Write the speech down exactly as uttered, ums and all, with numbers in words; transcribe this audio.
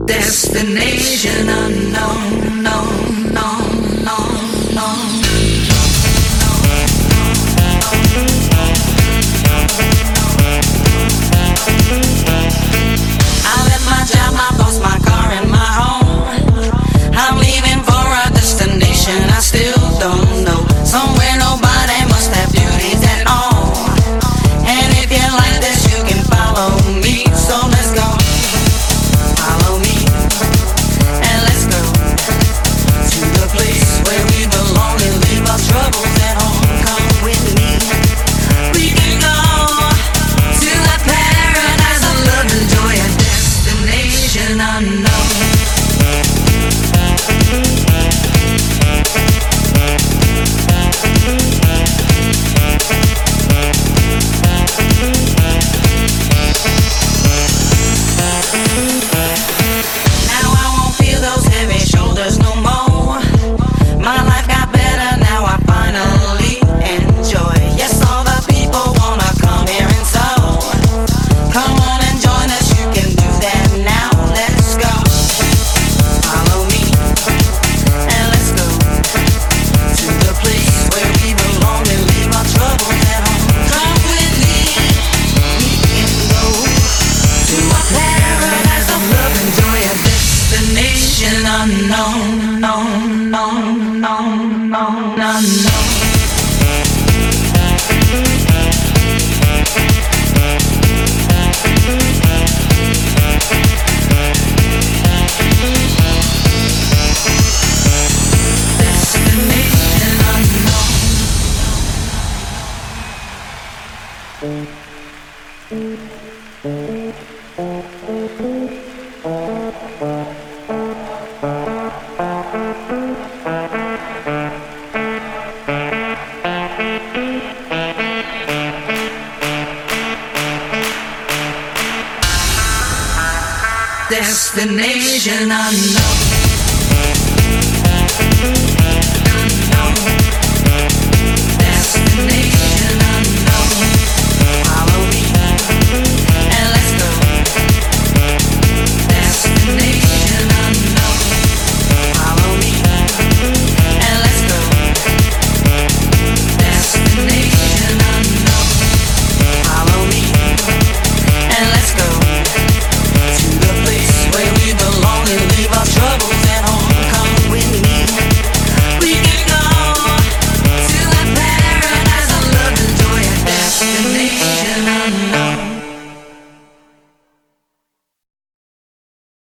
Destination unknown, no, no, no, no. I left my job, my boss, my car, and my home. I'm leaving for a destination I still don't know. Somewhere nobody must have duties at all. And if you like this, you can follow me. So let's go. Follow me. And let's go to the place where we belong and leave our troubles at home. Come with me. We can go to the paradise of love and joy, a destination unknown. Unknown, no, no, no, no, no, no. Destination unknown.